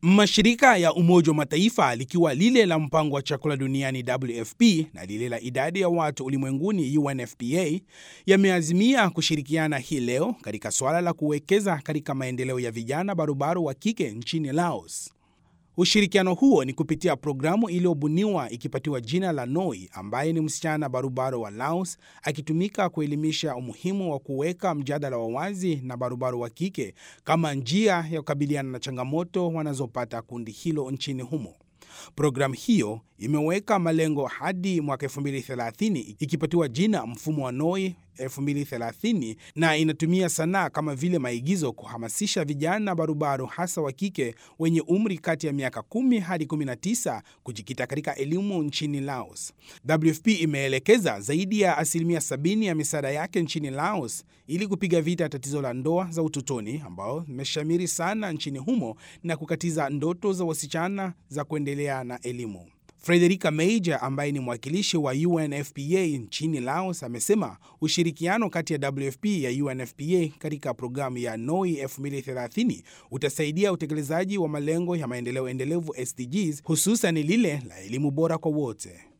Mashirika ya Umoja wa Mataifa likiwa lile la mpango wa chakula duniani WFP na lile la idadi ya watu ulimwenguni UNFPA yameazimia kushirikiana hii leo katika suala la kuwekeza katika maendeleo ya vijana barubaru wa kike nchini Laos. Ushirikiano huo ni kupitia programu iliyobuniwa ikipatiwa jina la Noi, ambaye ni msichana barubaru wa Laos, akitumika kuelimisha umuhimu wa kuweka mjadala wa wazi na barubaru wa kike kama njia ya kukabiliana na changamoto wanazopata kundi hilo nchini humo. Programu hiyo imeweka malengo hadi mwaka 2030 ikipatiwa jina mfumo wa Noi 2030 na inatumia sanaa kama vile maigizo kuhamasisha vijana barubaru hasa wa kike wenye umri kati ya miaka 10 hadi 19 kujikita katika elimu nchini Laos. WFP imeelekeza zaidi ya 70% ya misaada yake nchini Laos ili kupiga vita tatizo la ndoa za utotoni ambao imeshamiri sana nchini humo na kukatiza ndoto za wasichana za kuendelea na elimu. Frederica Major ambaye ni mwakilishi wa UNFPA nchini Laos amesema ushirikiano kati ya WFP ya UNFPA katika programu ya Noi 2030 utasaidia utekelezaji wa malengo ya maendeleo endelevu SDGs, hususan lile la elimu bora kwa wote.